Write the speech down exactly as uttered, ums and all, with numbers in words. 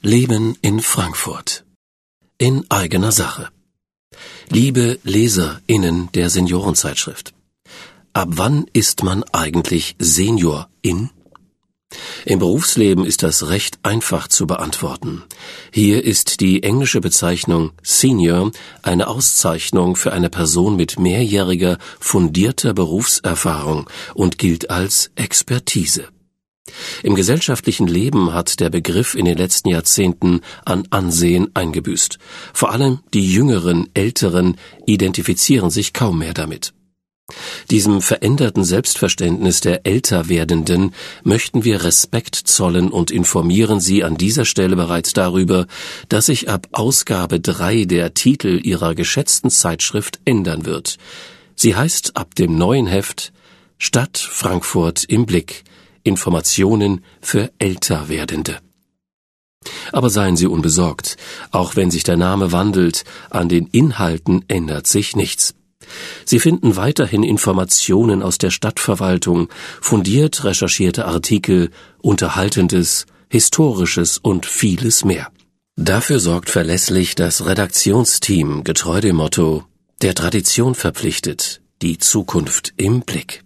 Leben in Frankfurt. In eigener Sache. Liebe LeserInnen der Seniorenzeitschrift. Ab wann ist man eigentlich Seniorin? Im Berufsleben ist das recht einfach zu beantworten. Hier ist die englische Bezeichnung Senior eine Auszeichnung für eine Person mit mehrjähriger, fundierter Berufserfahrung und gilt als Expertise. Im gesellschaftlichen Leben hat der Begriff in den letzten Jahrzehnten an Ansehen eingebüßt. Vor allem die jüngeren, älteren identifizieren sich kaum mehr damit. Diesem veränderten Selbstverständnis der Älterwerdenden möchten wir Respekt zollen und informieren Sie an dieser Stelle bereits darüber, dass sich ab Ausgabe drei der Titel Ihrer geschätzten Zeitschrift ändern wird. Sie heißt ab dem neuen Heft Stadt Frankfurt im Blick. Informationen für Älterwerdende. Aber seien Sie unbesorgt, auch wenn sich der Name wandelt, an den Inhalten ändert sich nichts. Sie finden weiterhin Informationen aus der Stadtverwaltung, fundiert recherchierte Artikel, Unterhaltendes, Historisches und vieles mehr. Dafür sorgt verlässlich das Redaktionsteam, getreu dem Motto: der Tradition verpflichtet, die Zukunft im Blick.